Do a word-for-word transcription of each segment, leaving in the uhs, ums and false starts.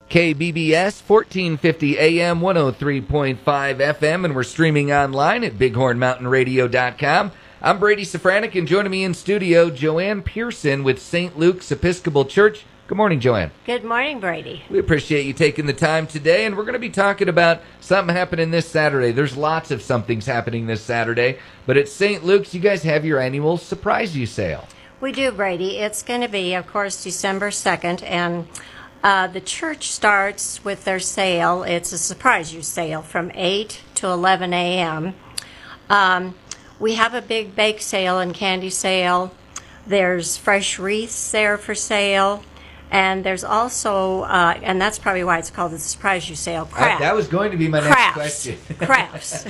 K B B S, fourteen fifty A M, one oh three point five F M, and we're streaming online at bighorn mountain radio dot com. I'm Brady Safranek, and joining me in studio, Joanne Pearson with Saint Luke's Episcopal Church. Good morning, Joanne. Good morning, Brady. We appreciate you taking the time today, and we're going to be talking about something happening this Saturday. There's lots of somethings happening this Saturday, but at Saint Luke's, you guys have your annual Surprise You sale. We do, Brady. It's going to be, of course, December second, and uh, the church starts with their sale. It's a Surprise You sale from eight to eleven A M Um, we have a big bake sale and candy sale. There's fresh wreaths there for sale. And there's also, uh, and that's probably why it's called the Surprise You sale, crafts. I, that was going to be my crafts. next question. Crafts.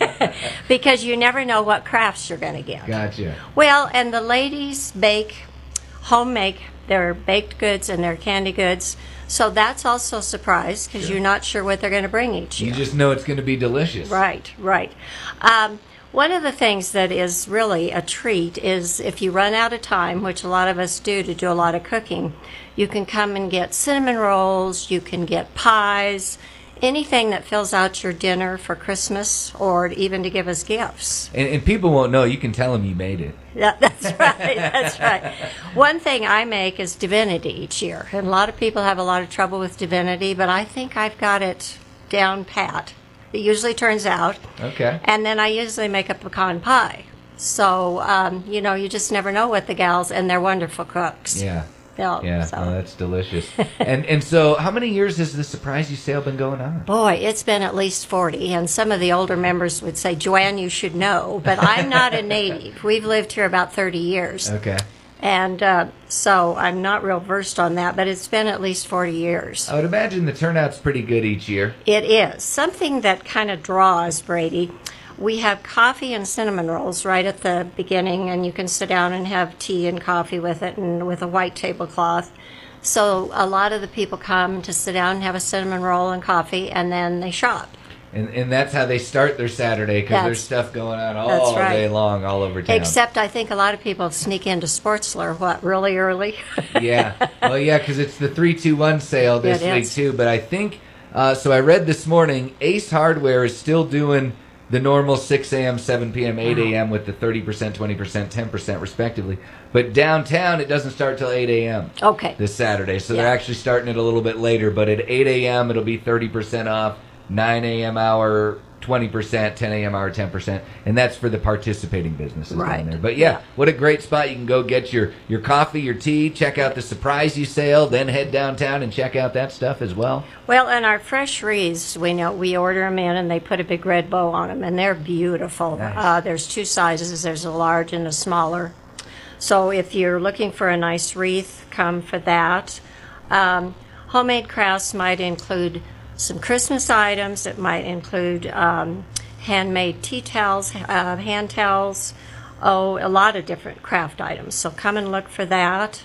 Because you never know what crafts you're going to get. Gotcha. Well, and the ladies bake, home make their baked goods and their candy goods. So that's also a surprise because Sure. you're not sure what they're going to bring each year. You just know it's going to be delicious. Right, right. Um, One of the things that is really a treat is if you run out of time, which a lot of us do to do a lot of cooking, you can come and get cinnamon rolls, you can get pies, anything that fills out your dinner for Christmas or even to give us gifts. And, and people won't know. You can tell them you made it. Yeah, that's right, that's right. One thing I make is divinity each year, and a lot of people have a lot of trouble with divinity, but I think I've got it down pat. It usually turns out. Okay. And then I usually make a pecan pie. So, um, you know, you just never know what the gals, and they're wonderful cooks. Yeah. Yeah, Yeah, so. oh, that's delicious. and and so how many years has the Surprise You sale been going on? Boy, it's been at least forty, and some of the older members would say, Joanne, you should know, but I'm not a native. We've lived here about thirty years. Okay. And uh, so I'm not real versed on that, but it's been at least forty years. I would imagine the turnout's pretty good each year. It is. Something that kind of draws, Brady. We have coffee and cinnamon rolls right at the beginning, and you can sit down and have tea and coffee with it and with a white tablecloth. So a lot of the people come to sit down and have a cinnamon roll and coffee, and then they shop. And and that's how they start their Saturday, because That's- there's stuff going on that's all right. day long, all over town. Except I think a lot of people sneak into Sportsler, what, really early? Yeah. Well, yeah, because it's the three two one sale this It week, is. too. But I think, uh, so I read this morning, Ace Hardware is still doing the normal six A M, seven P M, eight A M with the thirty percent, twenty percent, ten percent respectively. But downtown, it doesn't start till eight A M Okay. this Saturday. So Yeah. they're actually starting it a little bit later. But at eight A M, it'll be thirty percent off, nine A M hour, twenty percent, ten A M hour, ten percent. And that's for the participating businesses Right. down there. But yeah, Yeah. what a great spot. You can go get your, your coffee, your tea, check out the Surprise You sale, then head downtown and check out that stuff as well. Well, and our fresh wreaths, we know we order them in, and they put a big red bow on them, and they're beautiful. Nice. Uh, there's two sizes. There's a large and a smaller. So if you're looking for a nice wreath, come for that. Um, homemade crafts might include some Christmas items. It might include um, handmade tea towels, uh, hand towels. Oh, a lot of different craft items. So come and look for that.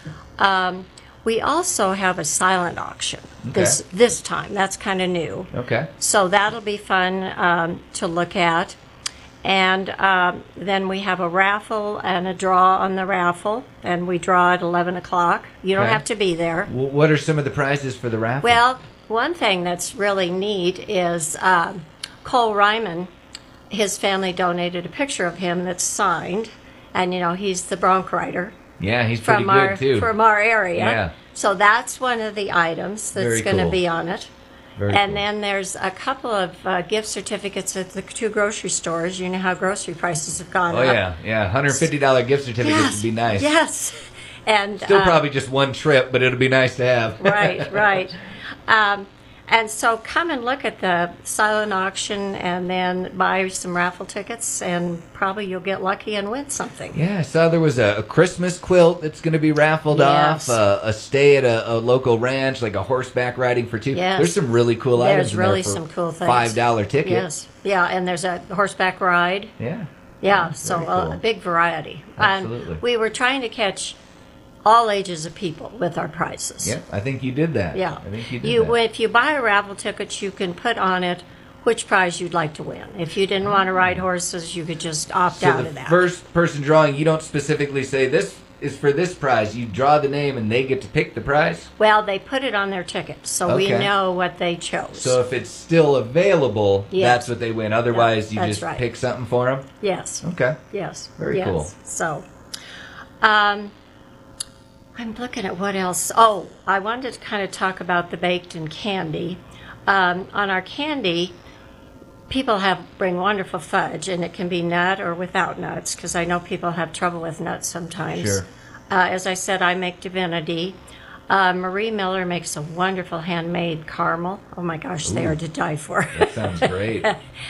Um, we also have a silent auction this Okay. this time. That's kind of new. Okay. So that'll be fun um, to look at. And um, then we have a raffle and a draw on the raffle, and we draw at eleven o'clock. You don't Okay. have to be there. W- what are some of the prizes for the raffle? Well, one thing that's really neat is um, Cole Ryman, his family donated a picture of him that's signed, and you know he's the bronc rider yeah, he's pretty from good our too. from our area. Yeah. So that's one of the items that's Very going to cool. be on it. Very and cool. then there's a couple of uh, gift certificates at the two grocery stores. You know how grocery prices have gone Oh up. yeah, yeah, one hundred fifty dollars gift certificates Yes, would be nice. Yes. And Still uh, probably just one trip, but it'll be nice to have. right, right. Um, and so come and look at the silent auction and then buy some raffle tickets, and probably you'll get lucky and win something. Yeah, I saw there was a, a Christmas quilt that's going to be raffled Yes. off, uh, a stay at a, a local ranch, like a horseback riding for two. Yes. There's some really cool items There's in really there for some cool things. five dollar ticket. Yes. Yeah, and there's a horseback ride. Yeah. Yeah, so Very a, cool. a big variety. Absolutely. And we were trying to catch all ages of people with our prizes. Yeah, I think you did that. Yeah. I think you did You, that. if you buy a raffle ticket, you can put on it which prize you'd like to win. If you didn't want to ride horses, you could just opt so out the of that. first person drawing, you don't specifically say this is for this prize? You draw the name and they get to pick the prize? Well, they put it on their ticket, so we Okay. know what they chose. So if it's still available, Yes. that's what they win. Otherwise, you That's just right. pick something for them? yes, Okay. yes, Very yes. cool. So, um, I'm looking at what else. Oh, I wanted to kind of talk about the baked and candy. Um, on our candy, people have bring wonderful fudge, and it can be nut or without nuts, because I know people have trouble with nuts sometimes. Sure. Uh, as I said, I make Divinity. Uh, Marie Miller makes a wonderful handmade caramel. Oh my gosh, they Ooh. are to die for. That sounds great.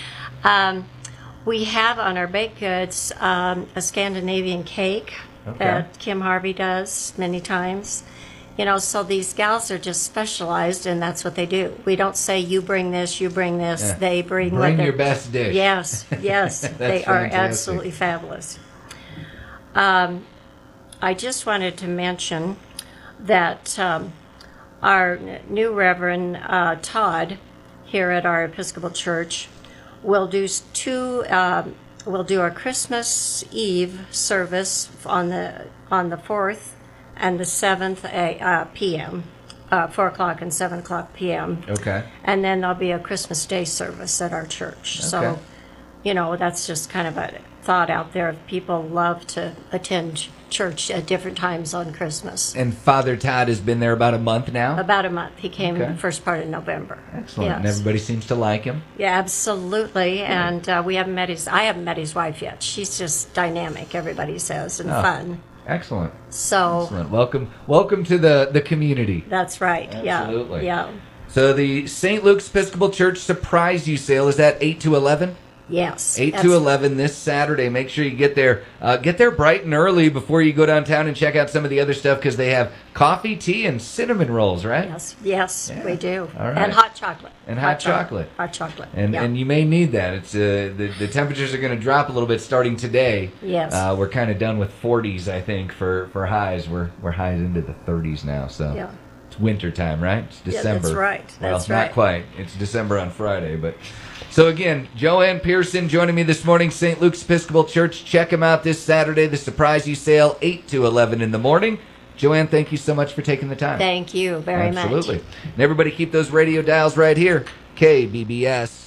We have on our baked goods um, a Scandinavian cake Okay. that Kim Harvey does many times. You know, so these gals are just specialized, and that's what they do. We don't say you bring this, you bring this. Yeah. They bring, what Bring they're- your best dish. Yes, yes, they are fantastic. absolutely fabulous. Um, I just wanted to mention that um, our n- new Reverend uh, Todd here at our Episcopal Church will do s- two. Um, we'll do a Christmas Eve service on the on the fourth and the seventh a, uh, p m. Uh, four o'clock and seven o'clock p m. Okay. And then there'll be a Christmas Day service at our church. Okay. So, you know, that's just kind of a thought out there. People love to attend ch- church at different times on Christmas. And Father Todd has been there about a month now? About a month. He came Okay. first part of November. Excellent. And Yes. everybody seems to like him? Yeah, absolutely. And uh, we haven't met his. I haven't met his wife yet. She's just dynamic. Everybody says, and Oh. fun. Excellent. So Excellent. Welcome welcome to the, the community. that's right. Absolutely. Yeah. Yeah. So the Saint Luke's Episcopal Church Surprise You Sale, is that eight to eleven? Yes. eight That's- to eleven this Saturday. Make sure you get there. Uh, get there bright and early before you go downtown and check out some of the other stuff, because they have coffee, tea, and cinnamon rolls, right? Yes. Yes, Yeah. we do. All right. And hot chocolate. And hot chocolate. Hot chocolate. And yeah. and you may need that. It's uh, the the temperatures are going to drop a little bit starting today. Yes. Uh, we're kind of done with forties, I think, for, for highs. We're we're highs into the thirties now. So Yeah. it's winter time, right? It's Yeah, December. that's right. That's well, right. not quite. It's December on Friday, but. So again, Joanne Pearson joining me this morning, Saint Luke's Episcopal Church. Check them out this Saturday, the Surprise You Sale, eight to eleven in the morning. Joanne, thank you so much for taking the time. Thank you very much. Absolutely. And everybody keep those radio dials right here. K B B S.